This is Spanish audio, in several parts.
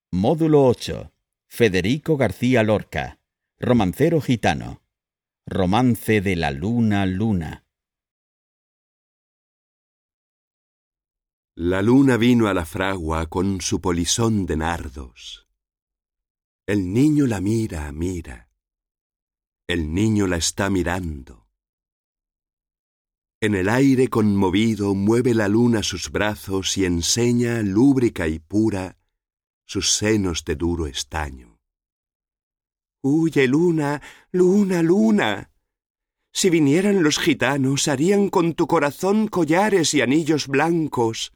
Módulo 8. Federico García Lorca. Romancero gitano. Romance de la luna, luna. La luna vino a la fragua con su polizón de nardos. El niño la mira, mira. El niño la está mirando. En el aire conmovido mueve la luna sus brazos y enseña, lúbrica y pura, sus senos de duro estaño. «Huye, luna, luna, luna. Si vinieran los gitanos, harían con tu corazón collares y anillos blancos.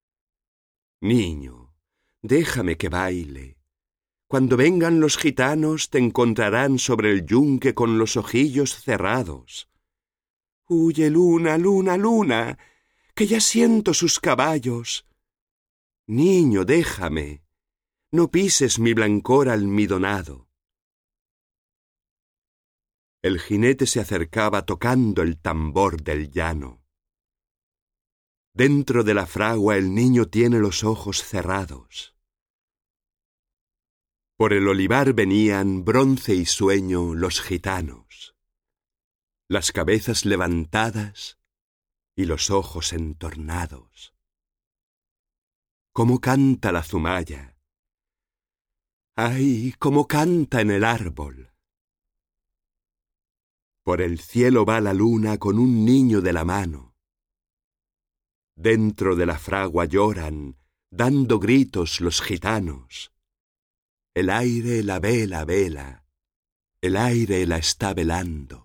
Niño, déjame que baile. Cuando vengan los gitanos, te encontrarán sobre el yunque con los ojillos cerrados. Huye, luna, luna, luna, que ya siento sus caballos. Niño, déjame, no pises mi blancor almidonado». El jinete se acercaba tocando el tambor del llano. Dentro de la fragua el niño tiene los ojos cerrados. Por el olivar venían, bronce y sueño, los gitanos, las cabezas levantadas y los ojos entornados. ¿Cómo canta la zumaya? ¡Ay, cómo canta en el árbol! Por el cielo va la luna con un niño de la mano. Dentro de la fragua lloran, dando gritos los gitanos. El aire la vela, el aire la está velando.